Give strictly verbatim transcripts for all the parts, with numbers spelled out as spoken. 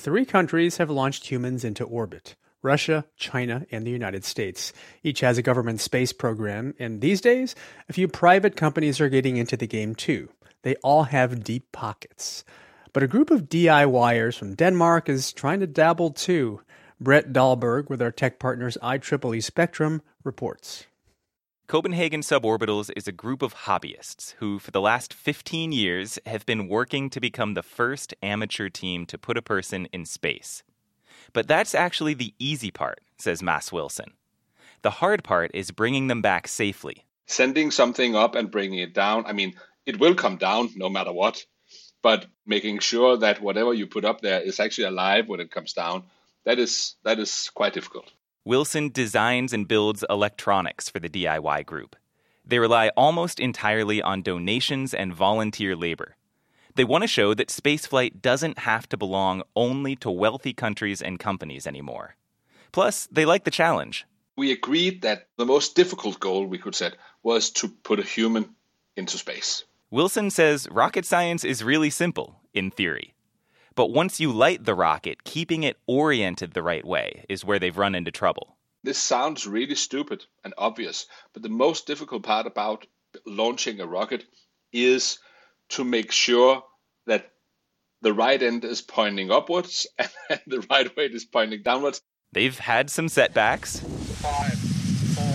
three countries have launched humans into orbit: Russia, China, and the United States. Each has a government space program, and these days, a few private companies are getting into the game too. They all have deep pockets. But a group of DIYers from Denmark is trying to dabble too. Brett Dahlberg with our tech partners I triple E Spectrum reports. Copenhagen Suborbitals is a group of hobbyists who, for the last fifteen years, have been working to become the first amateur team to put a person in space. But that's actually the easy part, says Mads Wilson. The hard part is bringing them back safely. Sending something up and bringing it down, I mean, it will come down no matter what, but making sure that whatever you put up there is actually alive when it comes down, that is that is quite difficult. Wilson designs and builds electronics for the D I Y group. They rely almost entirely on donations and volunteer labor. They want to show that spaceflight doesn't have to belong only to wealthy countries and companies anymore. Plus, they like the challenge. We agreed that the most difficult goal we could set was to put a human into space. Wilson says rocket science is really simple, in theory. But once you light the rocket, keeping it oriented the right way is where they've run into trouble. This sounds really stupid and obvious, but the most difficult part about launching a rocket is to make sure that the right end is pointing upwards and the right weight is pointing downwards. They've had some setbacks. Five, four.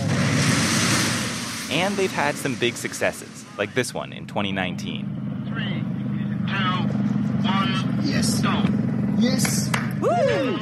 And they've had some big successes, like this one in twenty nineteen. Three, two, one. Yes. Go. Yes. Woo!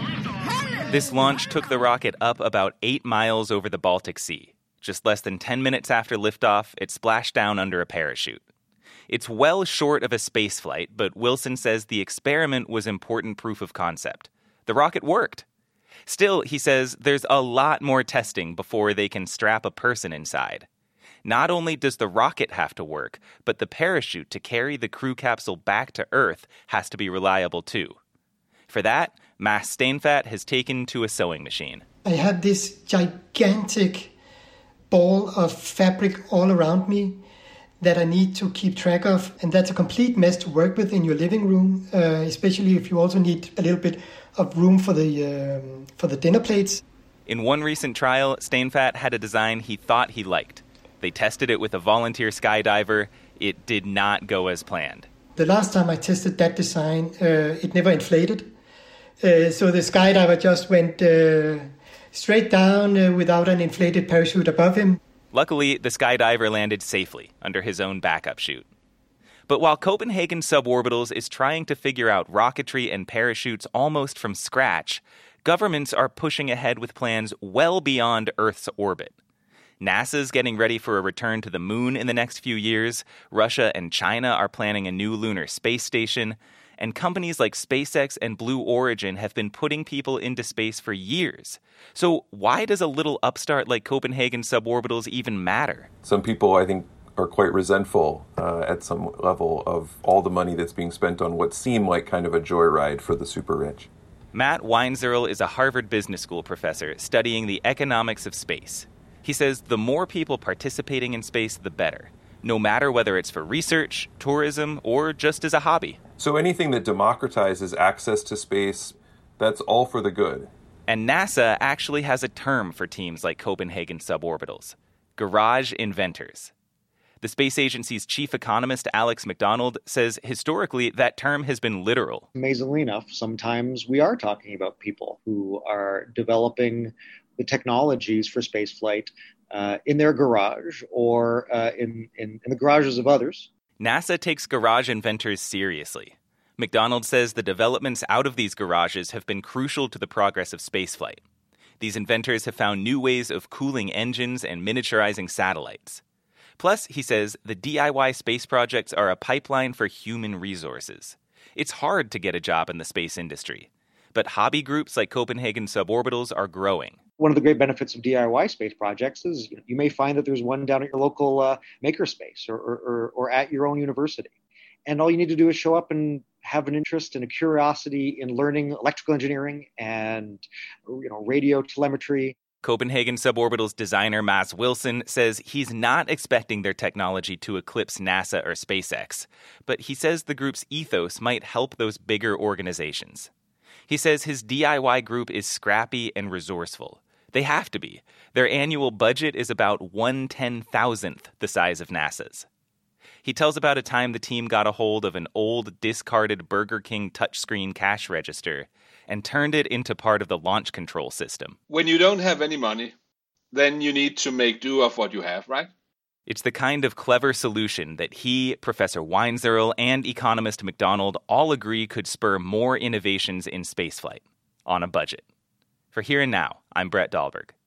This launch took the rocket up about eight miles over the Baltic Sea. Just less than ten minutes after liftoff, it splashed down under a parachute. It's well short of a spaceflight, but Wilson says the experiment was important proof of concept. The rocket worked. Still, he says there's a lot more testing before they can strap a person inside. Not only does the rocket have to work, but the parachute to carry the crew capsule back to Earth has to be reliable too. For that, Mads Steinfat has taken to a sewing machine. I have this gigantic ball of fabric all around me that I need to keep track of, and that's a complete mess to work with in your living room, uh, especially if you also need a little bit of room for the um, for the dinner plates. In one recent trial, Steinfat had a design he thought he liked. They tested it with a volunteer skydiver. It did not go as planned. The last time I tested that design, uh, it never inflated. Uh, so the skydiver just went uh, straight down uh, without an inflated parachute above him. Luckily, the skydiver landed safely under his own backup chute. But while Copenhagen Suborbitals is trying to figure out rocketry and parachutes almost from scratch, governments are pushing ahead with plans well beyond Earth's orbit. NASA's getting ready for a return to the moon in the next few years. Russia and China are planning a new lunar space station. And companies like SpaceX and Blue Origin have been putting people into space for years. So why does a little upstart like Copenhagen Suborbitals even matter? Some people, I think, are quite resentful uh, at some level of all the money that's being spent on what seemed like kind of a joyride for the super rich. Matt Weinzierl is a Harvard Business School professor studying the economics of space. He says the more people participating in space, the better, no matter whether it's for research, tourism, or just as a hobby. So anything that democratizes access to space, that's all for the good. And NASA actually has a term for teams like Copenhagen Suborbitals: garage inventors. The space agency's chief economist, Alex McDonald, says historically that term has been literal. Amazingly enough, sometimes we are talking about people who are developing the technologies for spaceflight uh, in their garage or uh, in, in, in the garages of others. NASA takes garage inventors seriously. McDonald says the developments out of these garages have been crucial to the progress of spaceflight. These inventors have found new ways of cooling engines and miniaturizing satellites. Plus, he says, the D I Y space projects are a pipeline for human resources. It's hard to get a job in the space industry, but hobby groups like Copenhagen Suborbitals are growing. One of the great benefits of D I Y space projects is you know, you may find that there's one down at your local uh, makerspace or, or, or at your own university. And all you need to do is show up and have an interest and a curiosity in learning electrical engineering and you know, radio telemetry. Copenhagen Suborbitals designer Mads Wilson says he's not expecting their technology to eclipse NASA or SpaceX, but he says the group's ethos might help those bigger organizations. He says his D I Y group is scrappy and resourceful. They have to be. Their annual budget is about one ten thousandth the size of NASA's. He tells about a time the team got a hold of an old, discarded Burger King touchscreen cash register and turned it into part of the launch control system. When you don't have any money, then you need to make do of what you have, right? It's the kind of clever solution that he, Professor Weinzierl, and economist McDonald all agree could spur more innovations in spaceflight on a budget. For Here and Now, I'm Brett Dahlberg.